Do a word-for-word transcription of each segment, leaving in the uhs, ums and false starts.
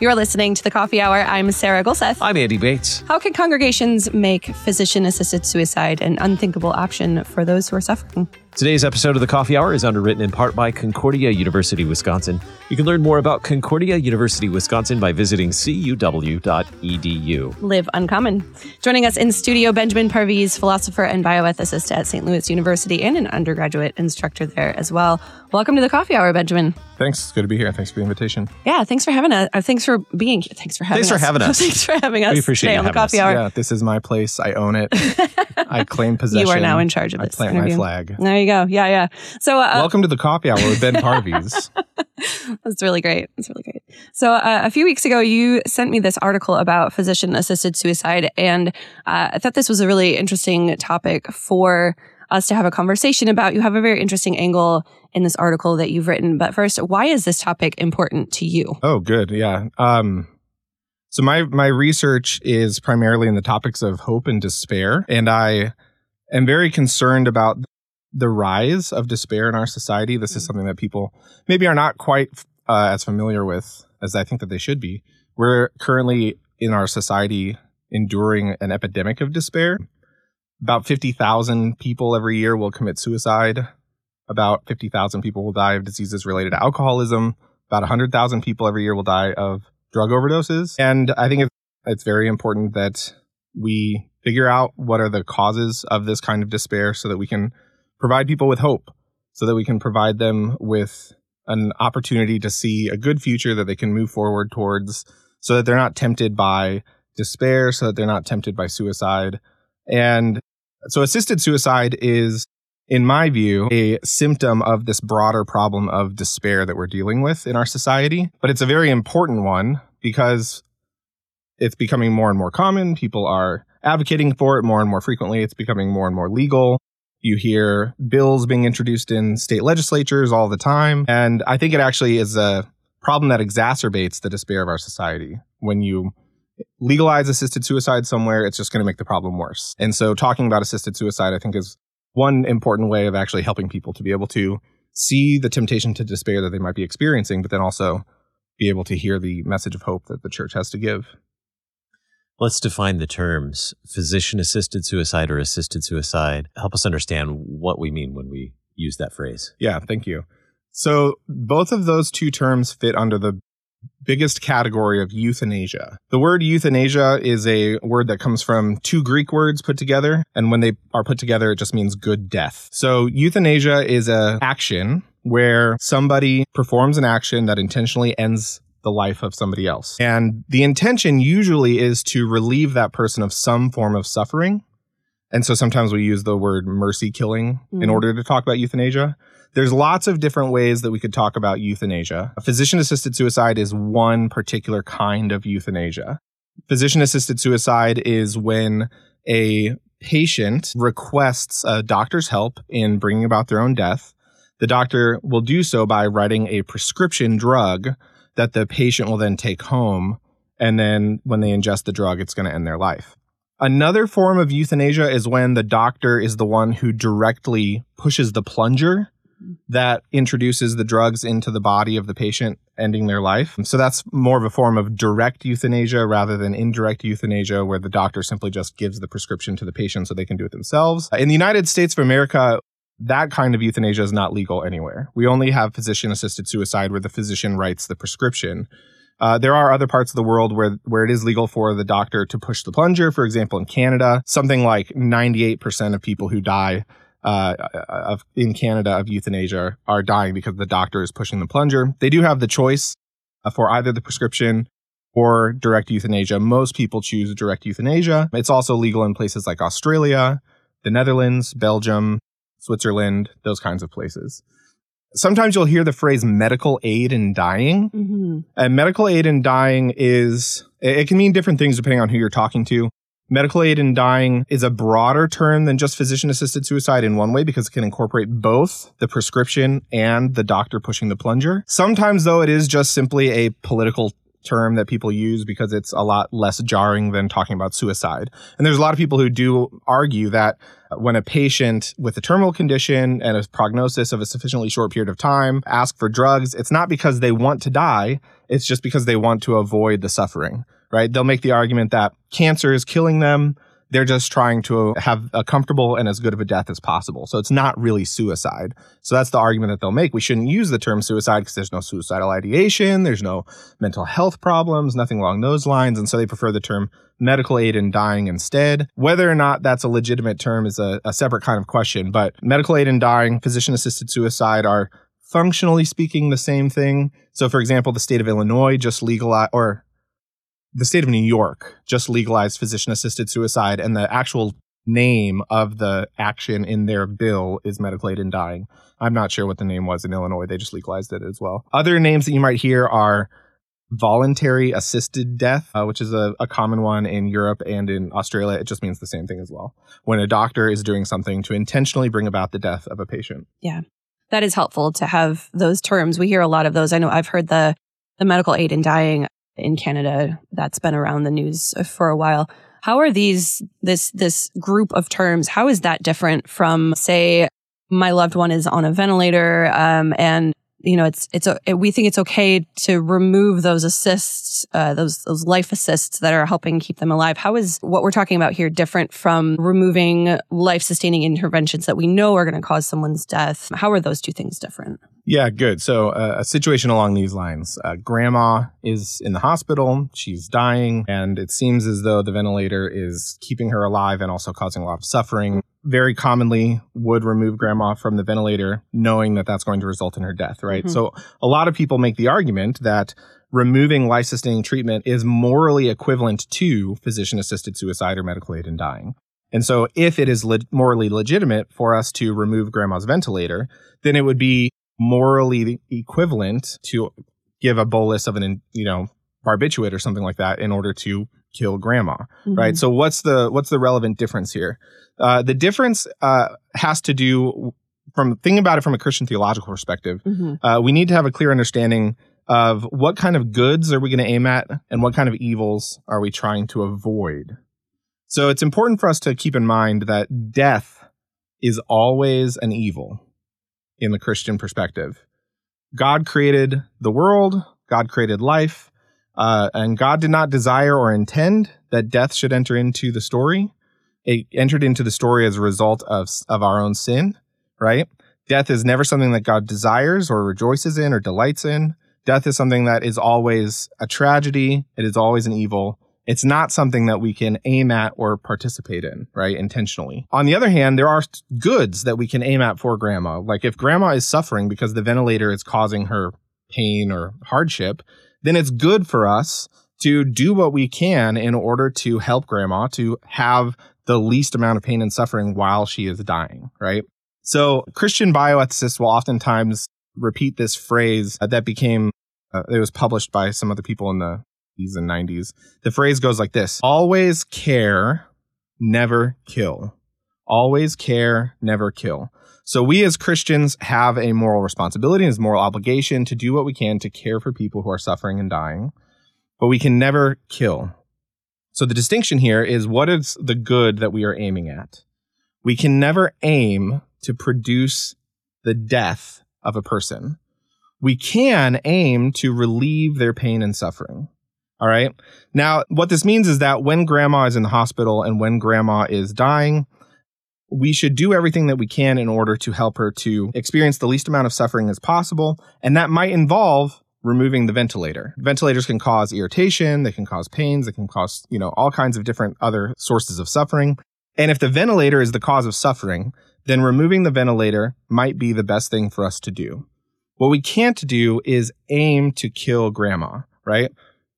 You're listening to The Coffee Hour. I'm Sarah Gulseth. I'm Andy Bates. How can congregations make physician-assisted suicide an unthinkable option for those who are suffering? Today's episode of The Coffee Hour is underwritten in part by Concordia University, Wisconsin. You can learn more about Concordia University, Wisconsin by visiting c u w dot e d u. Live uncommon. Joining us in studio, Benjamin Parviz, philosopher and bioethicist at Saint Louis University and an undergraduate instructor there as well. Welcome to The Coffee Hour, Benjamin. Thanks. It's good to be here. Thanks for the invitation. Yeah, thanks for having us. Uh, thanks for being here. Thanks for having Thanks us. for having us. Thanks for having us We appreciate today you on The having Coffee us. Hour. Yeah, this is my place. I own it. I claim possession. You are now in charge of I this plant interview. my flag. There you go. Yeah, yeah. So, uh, Welcome to the Coffee Hour with Ben Parviz. That's really great. That's really great. So uh, a few weeks ago, you sent me this article about physician-assisted suicide, and uh, I thought this was a really interesting topic for us to have a conversation about. You have a very interesting angle in this article that you've written. But first, why is this topic important to you? Oh, good. Yeah. Um, so my my research is primarily in the topics of hope and despair, and I am very concerned about the rise of despair in our society. This is something that people maybe are not quite uh, as familiar with as I think that they should be. We're currently in our society enduring an epidemic of despair. About fifty thousand people every year will commit suicide. About fifty thousand people will die of diseases related to alcoholism. About one hundred thousand people every year will die of drug overdoses. And I think it's very important that we figure out what are the causes of this kind of despair so that we can provide people with hope, so that we can provide them with an opportunity to see a good future that they can move forward towards, so that they're not tempted by despair, so that they're not tempted by suicide. And so assisted suicide is, in my view, a symptom of this broader problem of despair that we're dealing with in our society. But it's a very important one because it's becoming more and more common. People are advocating for it more and more frequently. It's becoming more and more legal. You hear bills being introduced in state legislatures all the time. And I think it actually is a problem that exacerbates the despair of our society. When you legalize assisted suicide somewhere, it's just going to make the problem worse. And so talking about assisted suicide, I think, is one important way of actually helping people to be able to see the temptation to despair that they might be experiencing, but then also be able to hear the message of hope that the church has to give. Let's define the terms physician-assisted suicide or assisted suicide. Help us understand what we mean when we use that phrase. Yeah, thank you. So both of those two terms fit under the biggest category of euthanasia. The word euthanasia is a word that comes from two Greek words put together, and when they are put together, it just means good death. So euthanasia is an action where somebody performs an action that intentionally ends the life of somebody else. And the intention usually is to relieve that person of some form of suffering. And so sometimes we use the word mercy killing mm. in order to talk about euthanasia. There's lots of different ways that we could talk about euthanasia. Physician-assisted suicide is one particular kind of euthanasia. Physician-assisted suicide is when a patient requests a doctor's help in bringing about their own death. The doctor will do so by writing a prescription drug that the patient will then take home, and then when they ingest the drug, it's going to end their life. Another form of euthanasia is when the doctor is the one who directly pushes the plunger that introduces the drugs into the body of the patient, ending their life. So that's more of a form of direct euthanasia rather than indirect euthanasia, where the doctor simply just gives the prescription to the patient so they can do it themselves. In the United States of America, that kind of euthanasia is not legal anywhere. We only have physician-assisted suicide where the physician writes the prescription. Uh, there are other parts of the world where, where it is legal for the doctor to push the plunger. For example, in Canada, something like ninety-eight percent of people who die uh, of, in Canada of euthanasia are dying because the doctor is pushing the plunger. They do have the choice uh, for either the prescription or direct euthanasia. Most people choose direct euthanasia. It's also legal in places like Australia, the Netherlands, Belgium, Switzerland, those kinds of places. Sometimes you'll hear the phrase medical aid in dying. Mm-hmm. And medical aid in dying is, it can mean different things depending on who you're talking to. Medical aid in dying is a broader term than just physician-assisted suicide in one way because it can incorporate both the prescription and the doctor pushing the plunger. Sometimes, though, it is just simply a political term that people use because it's a lot less jarring than talking about suicide. And there's a lot of people who do argue that when a patient with a terminal condition and a prognosis of a sufficiently short period of time ask for drugs, it's not because they want to die, it's just because they want to avoid the suffering, right? They'll make the argument that cancer is killing them. They're just trying to have a comfortable and as good of a death as possible. So it's not really suicide. So that's the argument that they'll make. We shouldn't use the term suicide because there's no suicidal ideation, there's no mental health problems, nothing along those lines. And so they prefer the term medical aid in dying instead. Whether or not that's a legitimate term is a, a separate kind of question. But medical aid in dying, physician-assisted suicide are functionally speaking the same thing. So for example, the state of Illinois just legalized, or the state of New York just legalized physician-assisted suicide, and the actual name of the action in their bill is medical aid in dying. I'm not sure what the name was in Illinois. They just legalized it as well. Other names that you might hear are voluntary assisted death, uh, which is a, a common one in Europe and in Australia. It just means the same thing as well. When a doctor is doing something to intentionally bring about the death of a patient. Yeah, that is helpful to have those terms. We hear a lot of those. I know I've heard the the medical aid in dying in Canada. That's been around the news for a while. How are these, this, this group of terms, how is that different from, say, my loved one is on a ventilator, um, and, you know, it's, it's, a, we think it's okay to remove those assists, uh, those, those life assists that are helping keep them alive. How is what we're talking about here different from removing life-sustaining interventions that we know are going to cause someone's death? How are those two things different? Yeah, good. So uh, a situation along these lines. Uh, grandma is in the hospital. She's dying, and it seems as though the ventilator is keeping her alive and also causing a lot of suffering. Very commonly would remove grandma from the ventilator knowing that that's going to result in her death, right? Mm-hmm. So a lot of people make the argument that removing life-sustaining treatment is morally equivalent to physician-assisted suicide or medical aid in dying. And so if it is le- morally legitimate for us to remove grandma's ventilator, then it would be morally equivalent to give a bolus of an, you know, barbiturate or something like that in order to kill grandma, mm-hmm. right? So what's the what's the relevant difference here? Uh, the difference uh, has to do from thinking about it from a Christian theological perspective. Mm-hmm. Uh, we need to have a clear understanding of what kind of goods are we going to aim at and what kind of evils are we trying to avoid. So it's important for us to keep in mind that death is always an evil in the Christian perspective. God created the world, God created life, uh, and God did not desire or intend that death should enter into the story. It entered into the story as a result of, of our own sin, right? Death is never something that God desires or rejoices in or delights in. Death is something that is always a tragedy. It is always an evil. It's not something that we can aim at or participate in, right, intentionally. On the other hand, there are goods that we can aim at for grandma. Like if grandma is suffering because the ventilator is causing her pain or hardship, then it's good for us to do what we can in order to help grandma to have the least amount of pain and suffering while she is dying, right? So Christian bioethicists will oftentimes repeat this phrase that became, uh, it was published by some other people in the eighties and nineties. The phrase goes like this: always care, never kill. Always care, never kill. So we as Christians have a moral responsibility and a moral obligation to do what we can to care for people who are suffering and dying, but we can never kill. So the distinction here is what is the good that we are aiming at? We can never aim to produce the death of a person. We can aim to relieve their pain and suffering. All right. Now, what this means is that when grandma is in the hospital and when grandma is dying, we should do everything that we can in order to help her to experience the least amount of suffering as possible. And that might involve removing the ventilator. Ventilators can cause irritation, they can cause pains, they can cause, you know, all kinds of different other sources of suffering. And if the ventilator is the cause of suffering, then removing the ventilator might be the best thing for us to do. What we can't do is aim to kill grandma, right?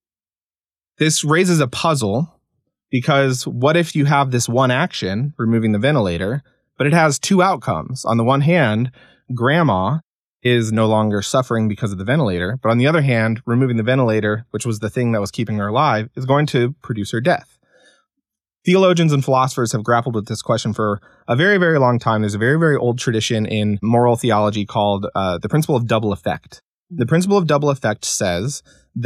This raises a puzzle because what if you have this one action, removing the ventilator, but it has two outcomes? On the one hand, grandma is no longer suffering because of the ventilator, but on the other hand, removing the ventilator, which was the thing that was keeping her alive, is going to produce her death. Theologians and philosophers have grappled with this question for a very, very long time. There's a very, very old tradition in moral theology called uh, the principle of double effect. The principle of double effect says that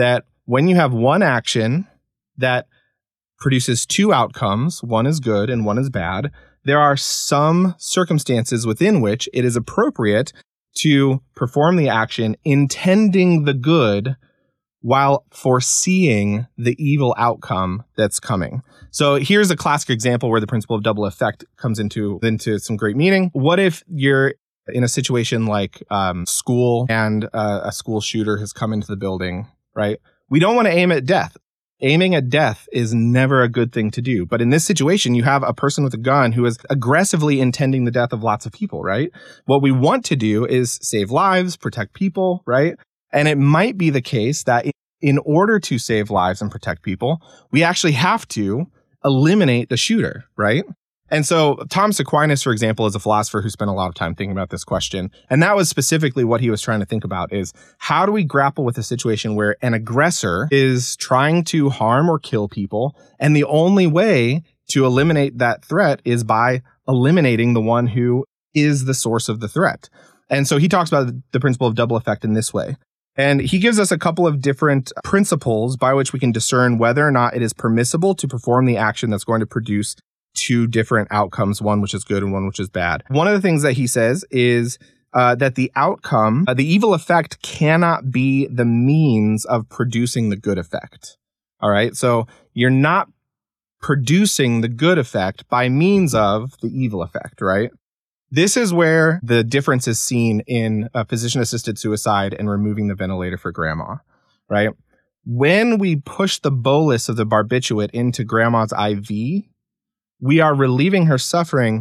when you have one action that produces two outcomes, one is good and one is bad, there are some circumstances within which it is appropriate to perform the action intending the good while foreseeing the evil outcome that's coming. So here's a classic example where the principle of double effect comes into, into some great meaning. What if you're in a situation like um, school and uh, a school shooter has come into the building, right? We don't want to aim at death. Aiming at death is never a good thing to do. But in this situation, you have a person with a gun who is aggressively intending the death of lots of people, right? What we want to do is save lives, protect people, right? And it might be the case that in order to save lives and protect people, we actually have to eliminate the shooter, right? And so Thomas Aquinas, for example, is a philosopher who spent a lot of time thinking about this question. And that was specifically what he was trying to think about is how do we grapple with a situation where an aggressor is trying to harm or kill people? And the only way to eliminate that threat is by eliminating the one who is the source of the threat. And so he talks about the principle of double effect in this way. And he gives us a couple of different principles by which we can discern whether or not it is permissible to perform the action that's going to produce two different outcomes, one which is good and one which is bad. One of the things that he says is uh, that the outcome, uh, the evil effect cannot be the means of producing the good effect. All right. So you're not producing the good effect by means of the evil effect, right? This is where the difference is seen in uh, physician-assisted suicide and removing the ventilator for grandma, right? When we push the bolus of the barbiturate into grandma's I V, we are relieving her suffering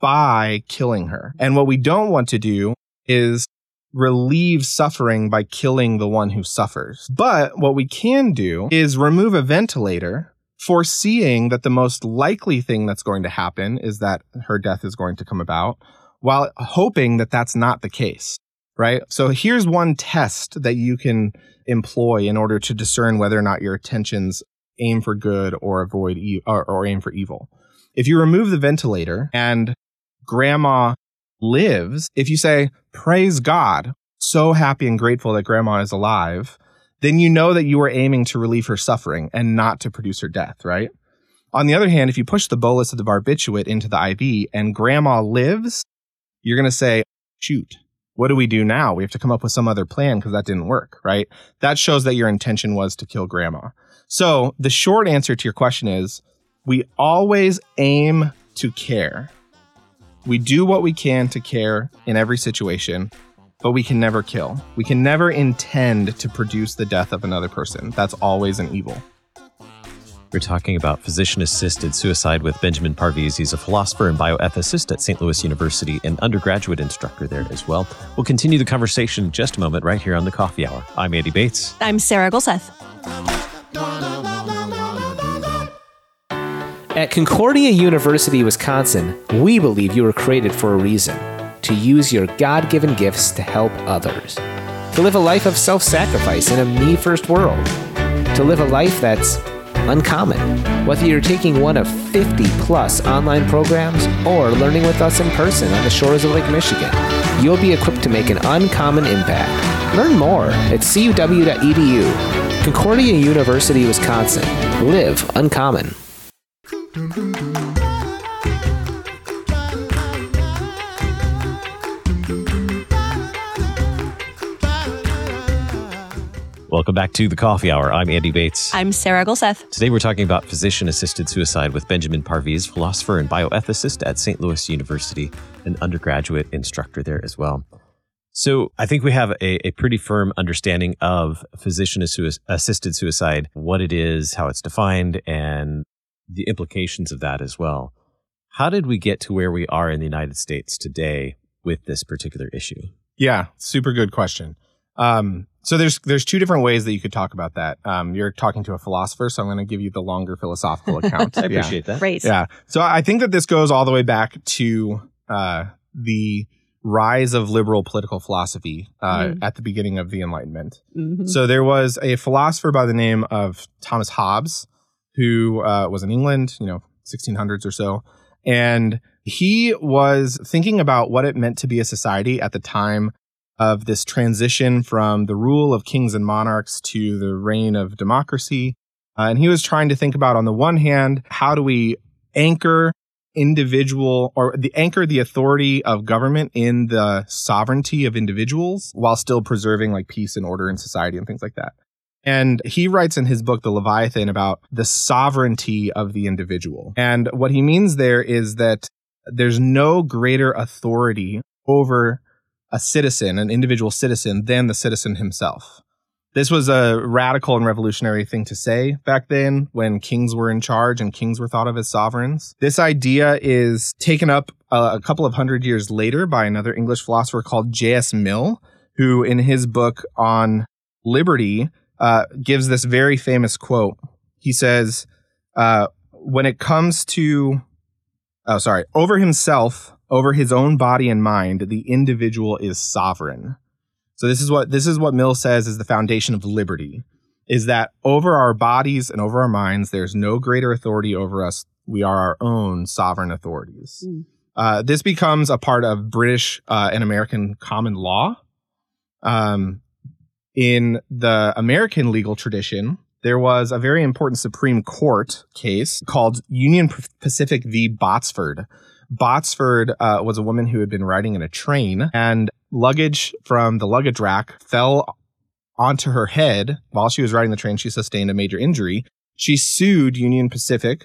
by killing her. And what we don't want to do is relieve suffering by killing the one who suffers. But what we can do is remove a ventilator, foreseeing that the most likely thing that's going to happen is that her death is going to come about, while hoping that that's not the case, right? So here's one test that you can employ in order to discern whether or not your intentions aim for good or avoid e- or, or aim for evil. If you remove the ventilator and grandma lives, if you say, praise God, so happy and grateful that grandma is alive, then you know that you are aiming to relieve her suffering and not to produce her death, right? On the other hand, if you push the bolus of the barbiturate into the I V and grandma lives, you're going to say, shoot, what do we do now? We have to come up with some other plan because that didn't work, right? That shows that your intention was to kill grandma. So the short answer to your question is, we always aim to care. We do what we can to care in every situation, but we can never kill. We can never intend to produce the death of another person. That's always an evil. We're talking about physician-assisted suicide with Benjamin Parviz. He's a philosopher and bioethicist at Saint Louis University and undergraduate instructor there as well. We'll continue the conversation in just a moment right here on The Coffee Hour. I'm Andy Bates. I'm Sarah Gulseth. At Concordia University, Wisconsin, we believe you were created for a reason, to use your God-given gifts to help others, to live a life of self-sacrifice in a me-first world, to live a life that's uncommon. Whether you're taking one of fifty plus online programs or learning with us in person on the shores of Lake Michigan, you'll be equipped to make an uncommon impact. Learn more at c u w dot e d u. Concordia University, Wisconsin. Live uncommon. Welcome back to The Coffee Hour. I'm Andy Bates. I'm Sarah Gulseth. Today we're talking about physician-assisted suicide with Benjamin Parviz, philosopher and bioethicist at Saint Louis University, an undergraduate instructor there as well. So I think we have a, a pretty firm understanding of physician-assisted suicide, what it is, how it's defined, and the implications of that as well. How did we get to where we are in the United States today with this particular issue? Yeah, super good question. Um, so there's there's two different ways that you could talk about that. Um, you're talking to a philosopher, so I'm going to give you the longer philosophical account. I appreciate yeah. that. Great. Yeah. So I think that this goes all the way back to uh, the rise of liberal political philosophy uh, mm. at the beginning of the Enlightenment. Mm-hmm. So there was a philosopher by the name of Thomas Hobbes, who uh, was in England, you know, sixteen hundreds or so. And he was thinking about what it meant to be a society at the time of this transition from the rule of kings and monarchs to the reign of democracy. Uh, and he was trying to think about, on the one hand, how do we anchor individual or the anchor the authority of government in the sovereignty of individuals while still preserving like peace and order in society and things like that. And he writes in his book, The Leviathan, about the sovereignty of the individual. And what he means there is that there's no greater authority over a citizen, an individual citizen, than the citizen himself. This was a radical and revolutionary thing to say back then when kings were in charge and kings were thought of as sovereigns. This idea is taken up a, a couple of hundred years later by another English philosopher called J S Mill, who in his book on liberty uh, gives this very famous quote. He says, uh, when it comes to, oh, sorry, over himself, over his own body and mind, the individual is sovereign. So this is what this is what Mill says is the foundation of liberty, is that over our bodies and over our minds, there's no greater authority over us. We are our own sovereign authorities. Mm. Uh, this becomes a part of British uh, and American common law. Um, in the American legal tradition, there was a very important Supreme Court case called Union Pacific v. Botsford. Botsford uh, was a woman who had been riding in a train, and luggage from the luggage rack fell onto her head while she was riding the train. She sustained a major injury. She sued Union Pacific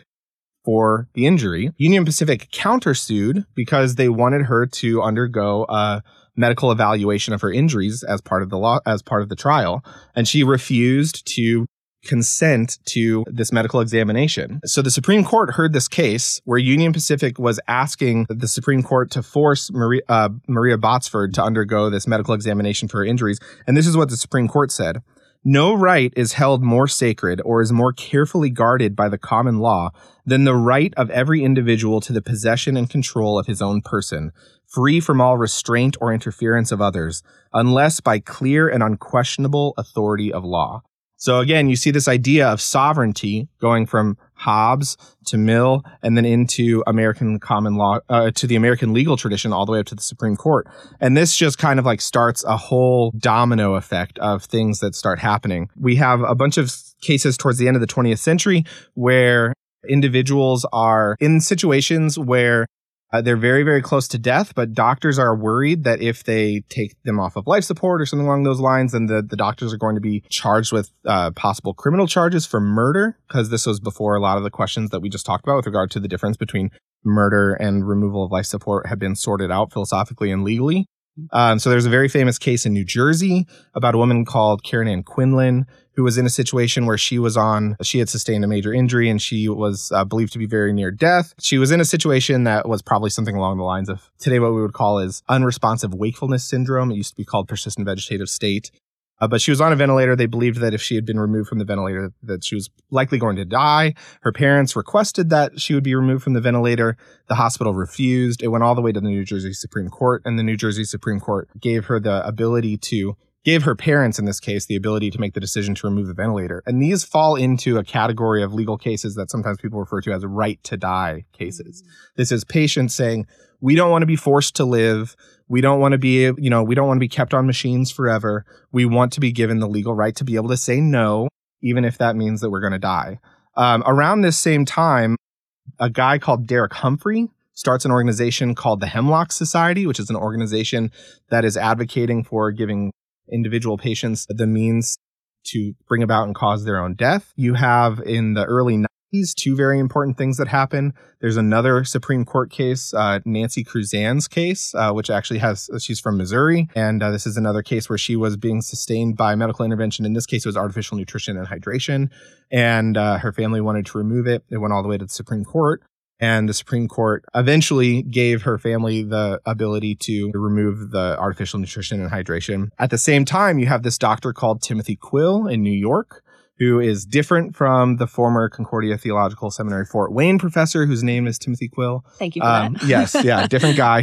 for the injury. Union Pacific countersued because they wanted her to undergo a medical evaluation of her injuries as part of the law, as part of the trial, and she refused to consent to this medical examination. So the Supreme Court heard this case where Union Pacific was asking the Supreme Court to force Maria, uh, Maria Botsford to undergo this medical examination for her injuries. And this is what the Supreme Court said. No right is held more sacred or is more carefully guarded by the common law than the right of every individual to the possession and control of his own person, free from all restraint or interference of others, unless by clear and unquestionable authority of law. So again, you see this idea of sovereignty going from Hobbes to Mill and then into American common law, uh, to the American legal tradition all the way up to the Supreme Court. And this just kind of like starts a whole domino effect of things that start happening. We have a bunch of cases towards the end of the twentieth century where individuals are in situations where Uh, they're very, very close to death, but doctors are worried that if they take them off of life support or something along those lines, then the, the doctors are going to be charged with uh, possible criminal charges for murder, because this was before a lot of the questions that we just talked about with regard to the difference between murder and removal of life support have been sorted out philosophically and legally. Um, so there's a very famous case in New Jersey about a woman called Karen Ann Quinlan, who was in a situation where she was on, she had sustained a major injury and she was uh, believed to be very near death. She was in a situation that was probably something along the lines of today what we would call is unresponsive wakefulness syndrome. It used to be called persistent vegetative state. Uh, but she was on a ventilator. They believed that if she had been removed from the ventilator, that she was likely going to die. Her parents requested that she would be removed from the ventilator. The hospital refused. It went all the way to the New Jersey Supreme Court, and the New Jersey Supreme Court gave her the ability to, gave her parents in this case, the ability to make the decision to remove the ventilator. And these fall into a category of legal cases that sometimes people refer to as right to die cases. This is patients saying, we don't want to be forced to live. We don't want to be, you know, we don't want to be kept on machines forever. We want to be given the legal right to be able to say no, even if that means that we're going to die. Um, around this same time, a guy called Derek Humphrey starts an organization called the Hemlock Society, which is an organization that is advocating for giving individual patients the means to bring about and cause their own death. You have in the early nineties two very important things that happen. There's another Supreme Court case, uh, Nancy Cruzan's case, uh, which actually has, she's from Missouri. And uh, this is another case where she was being sustained by medical intervention. In this case, it was artificial nutrition and hydration. And uh, her family wanted to remove it. It went all the way to the Supreme Court. And the Supreme Court eventually gave her family the ability to remove the artificial nutrition and hydration. At the same time, you have this doctor called Timothy Quill in New York, who is different from the former Concordia Theological Seminary Fort Wayne professor, whose name is Timothy Quill. Thank you for um, that. Yes, yeah, different guy.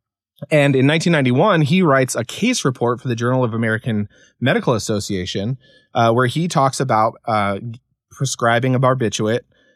And in nineteen ninety-one, he writes a case report for the Journal of American Medical Association, uh, where he talks about uh, prescribing a barbiturate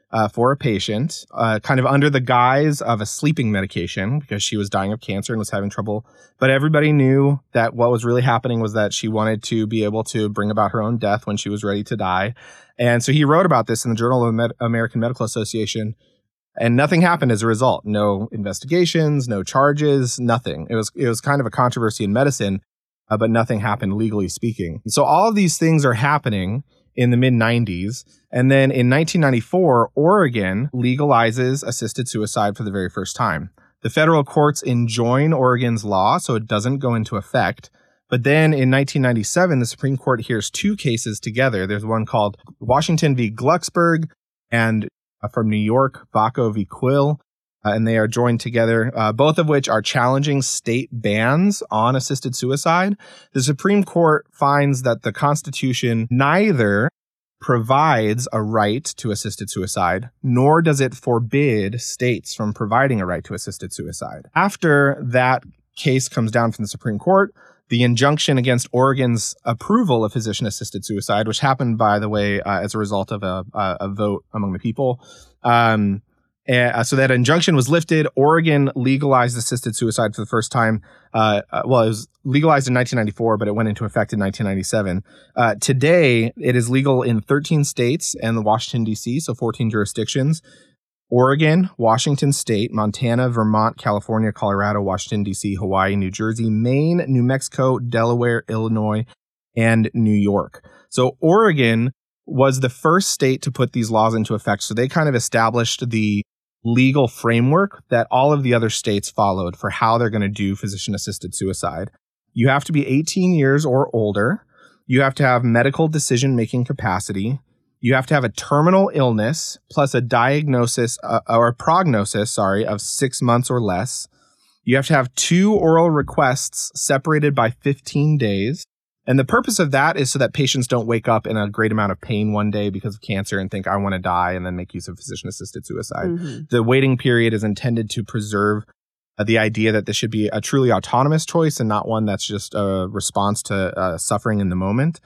uh, for a patient, uh, kind of under the guise of a sleeping medication because she was dying of cancer and was having trouble. But everybody knew that what was really happening was that she wanted to be able to bring about her own death when she was ready to die. And so he wrote about this in the Journal of the Med- American Medical Association. And nothing happened as a result. No investigations, no charges, nothing. It was it was kind of a controversy in medicine, uh, but nothing happened legally speaking. So all of these things are happening in the mid nineties. And then in nineteen ninety-four, Oregon legalizes assisted suicide for the very first time. The federal courts enjoin Oregon's law, so it doesn't go into effect. But then in nineteen ninety-seven, the Supreme Court hears two cases together. There's one called Washington v. Glucksberg and Uh, from New York, Baco v. Quill, uh, and they are joined together, uh, both of which are challenging state bans on assisted suicide. The Supreme Court finds that the Constitution neither provides a right to assisted suicide, nor does it forbid states from providing a right to assisted suicide. After that case comes down from the Supreme Court, the injunction against Oregon's approval of physician-assisted suicide, which happened, by the way, uh, as a result of a, a, a vote among the people. Um, and, uh, so that injunction was lifted. Oregon legalized assisted suicide for the first time. Uh, uh, well, it was legalized in nineteen ninety-four, but it went into effect in nineteen ninety-seven. Uh, today, it is legal in thirteen states and Washington, D C, so fourteen jurisdictions. Oregon, Washington State, Montana, Vermont, California, Colorado, Washington, D C, Hawaii, New Jersey, Maine, New Mexico, Delaware, Illinois, and New York. So Oregon was the first state to put these laws into effect. So they kind of established the legal framework that all of the other states followed for how they're going to do physician-assisted suicide. You have to be eighteen years or older. You have to have medical decision-making capacity. You have to have a terminal illness plus a diagnosis uh, or a prognosis, sorry, of six months or less. You have to have two oral requests separated by fifteen days. And the purpose of that is so that patients don't wake up in a great amount of pain one day because of cancer and think, I want to die, and then make use of physician-assisted suicide. Mm-hmm. The waiting period is intended to preserve uh, the idea that this should be a truly autonomous choice and not one that's just a response to uh, suffering in the moment.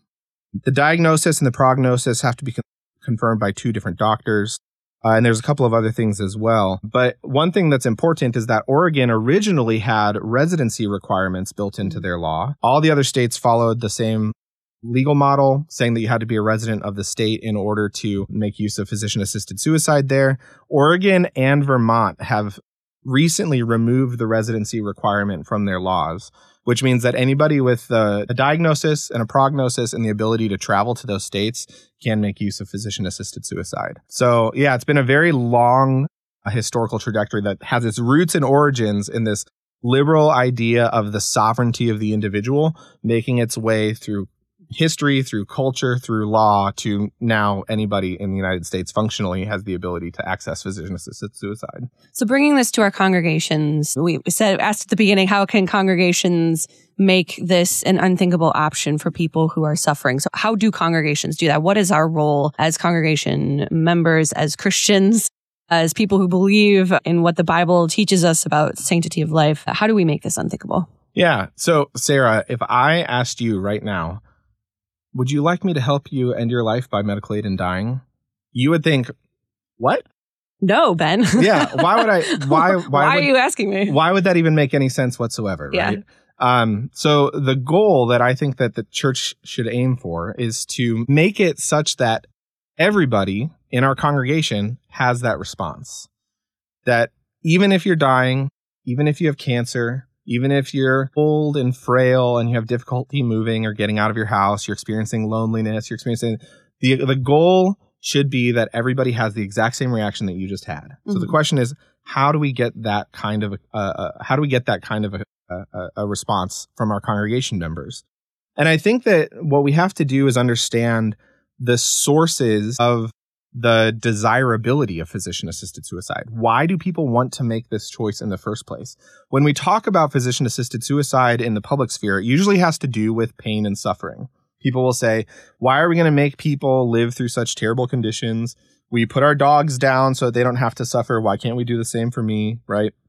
The diagnosis and the prognosis have to be con- confirmed by two different doctors. Uh, and there's a couple of other things as well. But one thing that's important is that Oregon originally had residency requirements built into their law. All the other states followed the same legal model, saying that you had to be a resident of the state in order to make use of physician-assisted suicide there. Oregon and Vermont have recently removed the residency requirement from their laws, which means that anybody with uh, a diagnosis and a prognosis and the ability to travel to those states can make use of physician-assisted suicide. So, yeah, it's been a very long uh, historical trajectory that has its roots and origins in this liberal idea of the sovereignty of the individual, making its way through history, through culture, through law, to now anybody in the United States functionally has the ability to access physician-assisted suicide. So bringing this to our congregations, we said, asked at the beginning, how can congregations make this an unthinkable option for people who are suffering? So how do congregations do that? What is our role as congregation members, as Christians, as people who believe in what the Bible teaches us about sanctity of life? How do we make this unthinkable? Yeah. So, Sarah, if I asked you right now, would you like me to help you end your life by medical aid in dying? You would think, what? No, Ben. Yeah. Why would I? Why? Why, why would, are you asking me? Why would that even make any sense whatsoever? Yeah. Right. Um, so the goal that I think that the church should aim for is to make it such that everybody in our congregation has that response. That even if you're dying, even if you have cancer, even if you're old and frail and you have difficulty moving or getting out of your house, you're experiencing loneliness, you're experiencing the the goal should be that everybody has the exact same reaction that you just had. Mm-hmm. So the question is, how do we get that kind of uh, uh, how do we get that kind of a, a, a response from our congregation members? And I think that what we have to do is understand the sources of the desirability of physician-assisted suicide. Why do people want to make this choice in the first place? When we talk about physician-assisted suicide in the public sphere, it usually has to do with pain and suffering. People will say, why are we going to make people live through such terrible conditions? We put our dogs down so that they don't have to suffer. Why can't we do the same for me, right?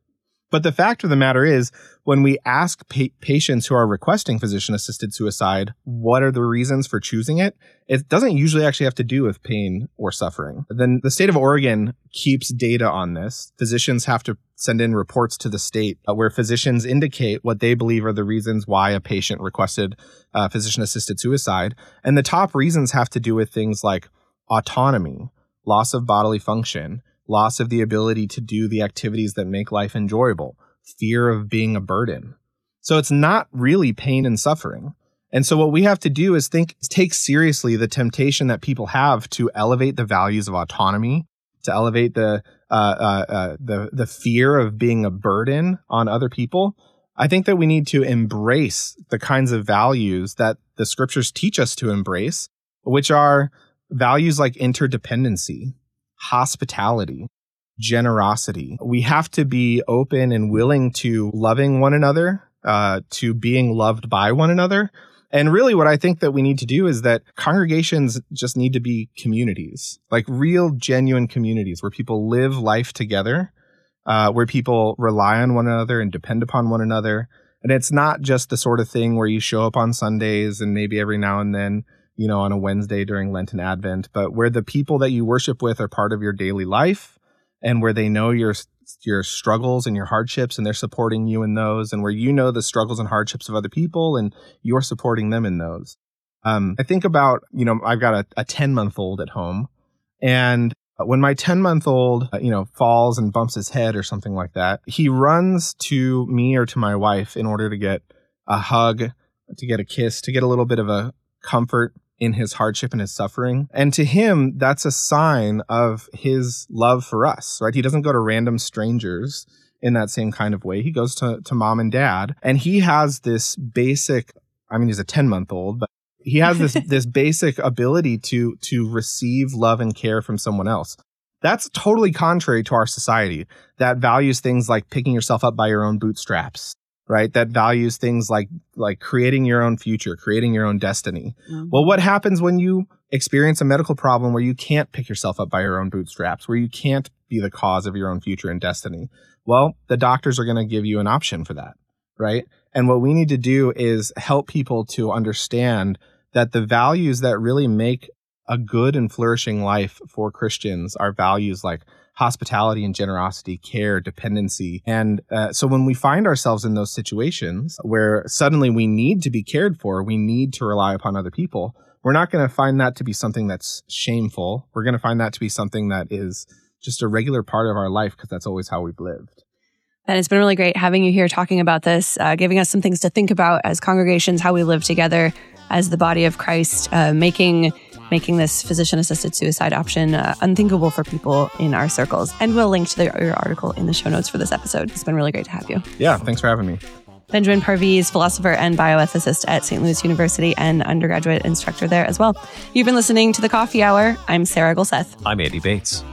But the fact of the matter is, when we ask pa- patients who are requesting physician-assisted suicide, what are the reasons for choosing it? It doesn't usually actually have to do with pain or suffering. Then the state of Oregon keeps data on this. Physicians have to send in reports to the state uh, where physicians indicate what they believe are the reasons why a patient requested uh, physician-assisted suicide. And the top reasons have to do with things like autonomy, loss of bodily function, loss of the ability to do the activities that make life enjoyable, fear of being a burden. So it's not really pain and suffering. And so what we have to do is think, take seriously the temptation that people have to elevate the values of autonomy, to elevate the uh, uh, uh, the the fear of being a burden on other people. I think that we need to embrace the kinds of values that the scriptures teach us to embrace, which are values like interdependency, hospitality, generosity. We have to be open and willing to loving one another, uh, to being loved by one another. And really what I think that we need to do is that congregations just need to be communities, like real, genuine communities where people live life together, uh, where people rely on one another and depend upon one another. And it's not just the sort of thing where you show up on Sundays and maybe every now and then, you know, on a Wednesday during Lent and Advent, but where the people that you worship with are part of your daily life and where they know your your struggles and your hardships and they're supporting you in those, and where you know the struggles and hardships of other people and you're supporting them in those. Um, I think about, you know, I've got a, a ten-month-old at home, and when my ten-month-old, you know, falls and bumps his head or something like that, he runs to me or to my wife in order to get a hug, to get a kiss, to get a little bit of a comfort in his hardship and his suffering. And to him, that's a sign of his love for us, right? He doesn't go to random strangers in that same kind of way. He goes to, to mom and dad, and he has this basic, I mean, he's a ten-month-old, but he has this this basic ability to to receive love and care from someone else. That's totally contrary to our society that values things like picking yourself up by your own bootstraps, right? That values things like like creating your own future, creating your own destiny. Mm-hmm. Well, what happens when you experience a medical problem where you can't pick yourself up by your own bootstraps, where you can't be the cause of your own future and destiny? Well, the doctors are going to give you an option for that, right? And what we need to do is help people to understand that the values that really make a good and flourishing life for Christians are values like hospitality and generosity, care, dependency. And uh, so when we find ourselves in those situations where suddenly we need to be cared for, we need to rely upon other people, we're not going to find that to be something that's shameful. We're going to find that to be something that is just a regular part of our life because that's always how we've lived. And it's been really great having you here talking about this, uh, giving us some things to think about as congregations, how we live together as the body of Christ, uh, making making this physician-assisted suicide option uh, unthinkable for people in our circles. And we'll link to the, your article in the show notes for this episode. It's been really great to have you. Yeah, thanks for having me. Benjamin Parviz, philosopher and bioethicist at Saint Louis University and undergraduate instructor there as well. You've been listening to The Coffee Hour. I'm Sarah Gulseth. I'm Andy Bates.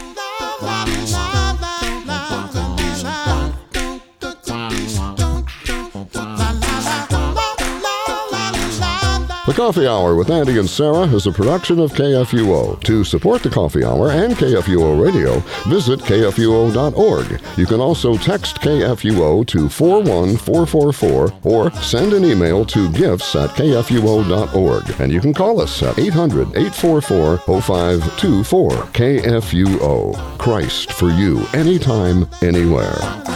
The Coffee Hour with Andy and Sarah is a production of K F U O. To support The Coffee Hour and K F U O Radio, visit K F U O dot org. You can also text K F U O to four one four four four or send an email to gifts at K F U O dot org. And you can call us at eight hundred, eight four four, oh five two four. K F U O. Christ for you, anytime, anywhere.